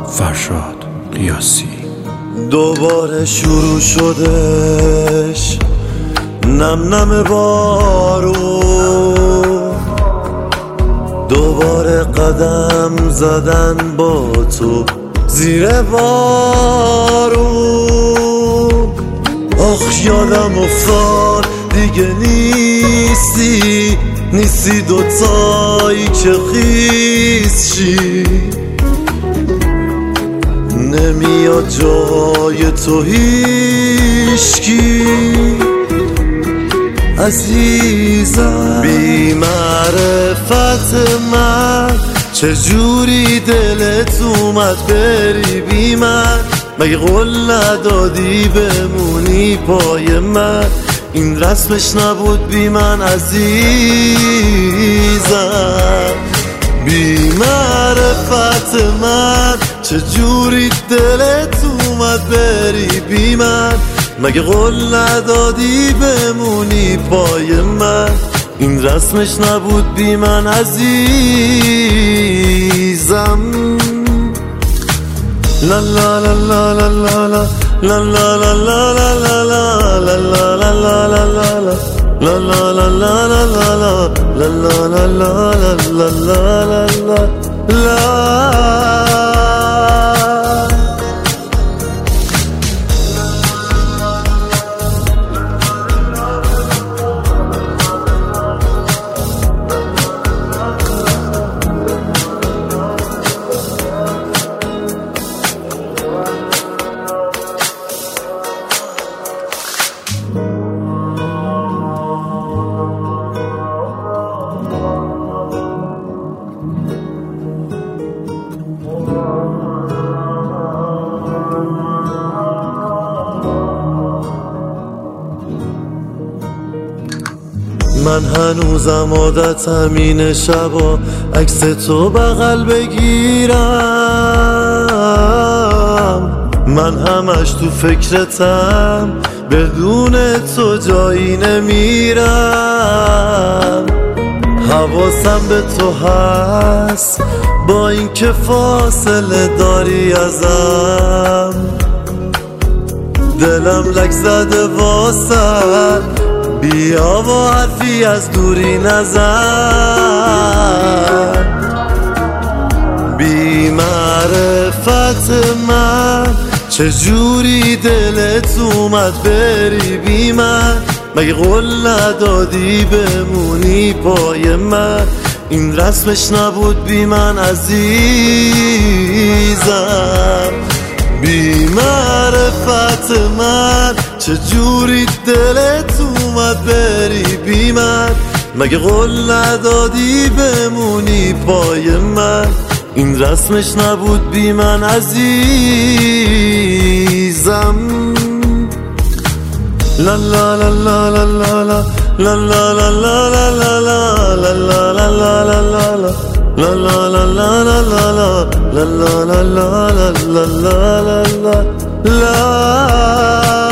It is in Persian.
فرشاد قیاسی. دوباره شروع شدش نم نم بارون، دوباره قدم زدن با تو زیر بارون. آخ یادم افتاد دیگه نیستی دوتایی که خیس شی، نمیاد جای تو هیشکی عزیزم. بی معرفت من چجوری دلت اومد بری بی من؟ مگه قول ندادی بمونی پای من؟ این رسمش نبود بی من عزیزم. بی معرفت من چجوری دلت اومد بری بی من؟ مگه قول ندادی بمونی پای من؟ این رسمش نبود بی من عزیزم. لا لا لا لا لا لا لا لا لا لا لا لا لا لا لا لا لا لا من هنوزم عادتم اینه شبا عکس تو بغل بگیرم، من همش تو فکرتم بدون تو جایی نمیرم. حواسم به تو هست با اینکه فاصله داری ازم، دلم لک زده واسه بیا و حرفی از دوری نزن. بی معرفت من چجوری دلت اومد بری بی من؟ مگه قول ندادی بمونی پای من؟ این رسمش نبود بی من عزیزم. بی معرفت من چجوری دلت اومد بری بی من؟ مگه قول ندادی بمونی پای من؟ این رسمش نبود بی من عزیزم. لا لا لا لا لا لا لا لا لا لا لا لا لا لا لا لا لا لا